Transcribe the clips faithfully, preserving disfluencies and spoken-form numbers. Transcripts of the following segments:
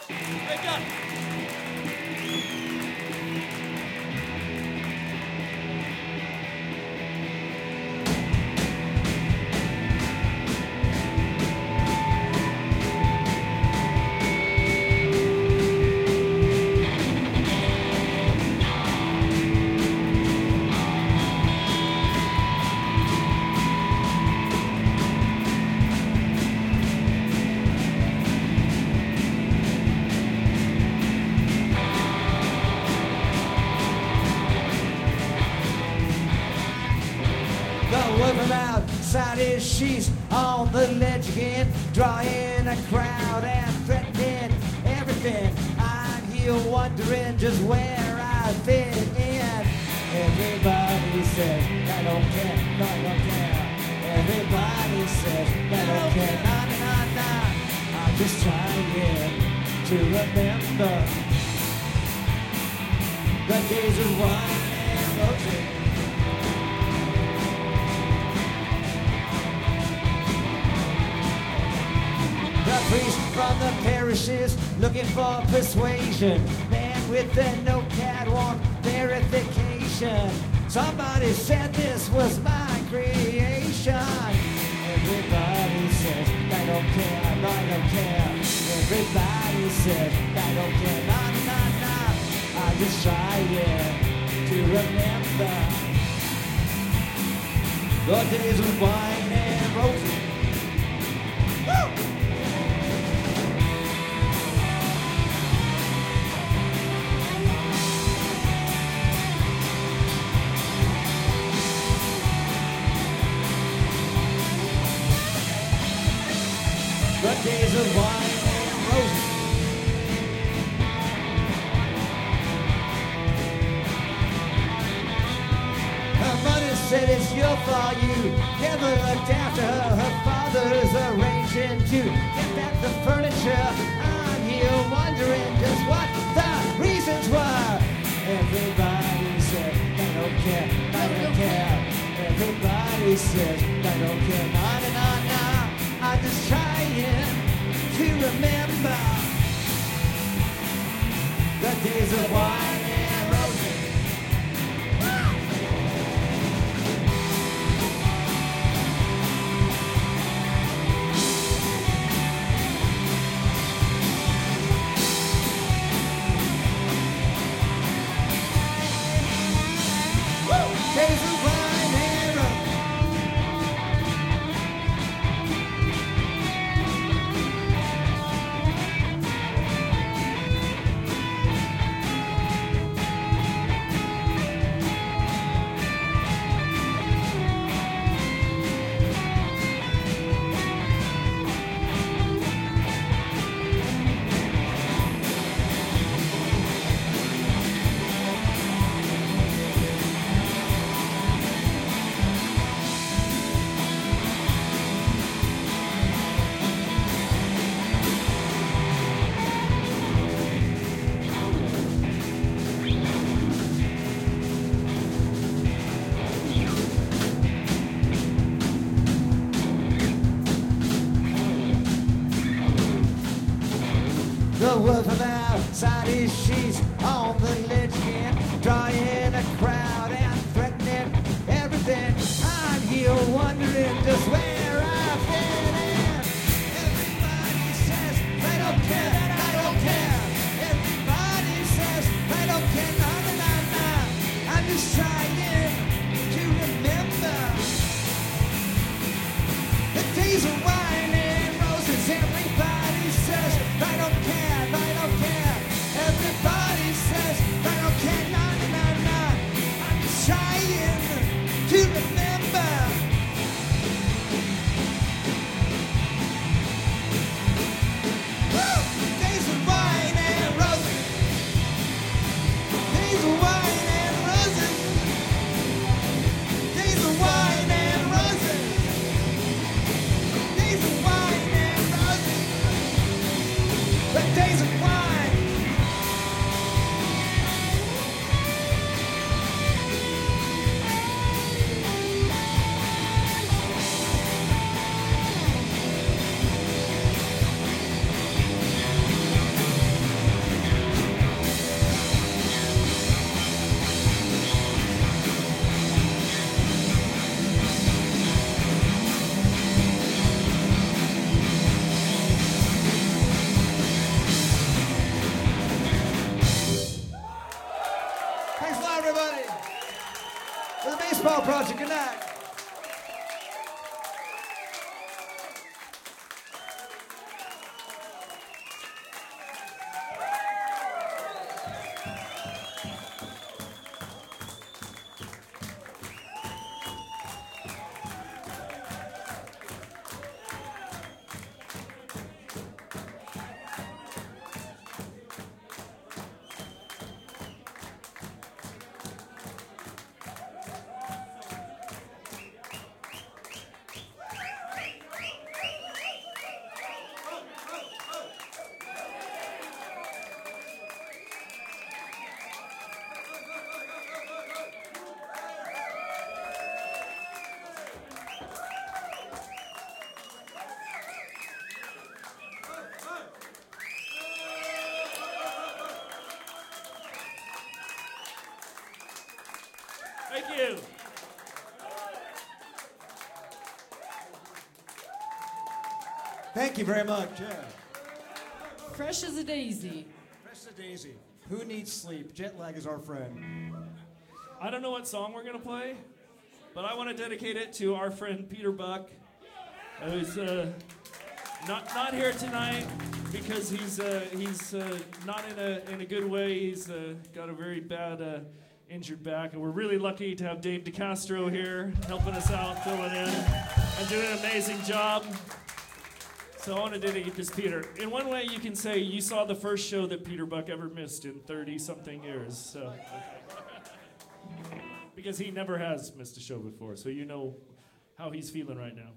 Wake up! Outside his she's on the ledge again, drawing a crowd and threatening everything. I'm here wondering just where I fit in. Everybody says I don't care, no, I don't care. Everybody says I don't care, nah, nah, nah. I'm just trying to remember the days of wine and roses. The priest from the parishes looking for persuasion. Man with the notepad want verification. Somebody said this was my creation. Everybody says I don't care, I don't care. Everybody says I don't care, nah, nah, nah. I'm just trying to remember the days of wine and roses. Woo! The days of wine and roses. Her mother said it's your fault, you never looked after her. Her father's arranging to get back the furniture. I'm here wondering just what the reasons were. Everybody said they don't care, I don't care. Everybody says they don't care, nah, nah, nah, nah. I'm just trying to remember the days of wine and roses. Woo! Days of wine and roses. The wolf from outside his sheets on the ledge again, drawing a crowd and threatening everything. I'm here wondering just where I fit in. Everybody says they don't care, I don't care. Everybody says they don't care, nah, nah, nah, nah. I'm just trying to remember the days of wine and roses. Everybody says they don't care. Everybody says they don't care, nah, nah, nah, nah. I'm just trying to remember Woo! Days of wine and roses. Days of wine and roses. Days of wine and roses. Days of wine and roses. The days of wine. Baseball Project. Good night. Thank you. Thank you very much. Yeah. Fresh as a daisy. Fresh as a daisy. Who needs sleep? Jet lag is our friend. I don't know what song we're gonna play, but I want to dedicate it to our friend Peter Buck, who's uh, not not here tonight because he's uh, he's uh, not in a in a good way. He's uh, got a very bad uh, injured back, and we're really lucky to have Dave DeCastro here helping us out, filling in, and doing an amazing job. So I want to dedicate this, Peter. In one way, you can say you saw the first show that Peter Buck ever missed in thirty-something years. So. Because he never has missed a show before, so you know how he's feeling right now.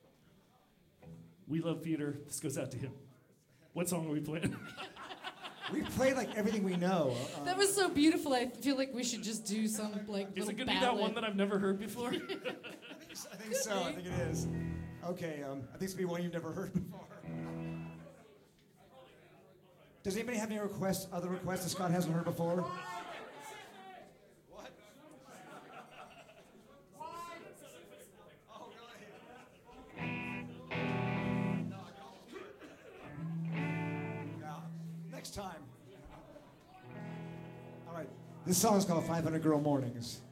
We love Peter. This goes out to him. What song are we playing? We played like everything we know. Uh, That was so beautiful. I feel like we should just do some like Is little it gonna be ballad. that one that I've never heard before? I think, I think so. I think it is. Okay. Um, I think it's gonna be one you've never heard before. Does anybody have any requests? Other requests that Scott hasn't heard before? Time. All right. This song is called five hundred Girl Mornings.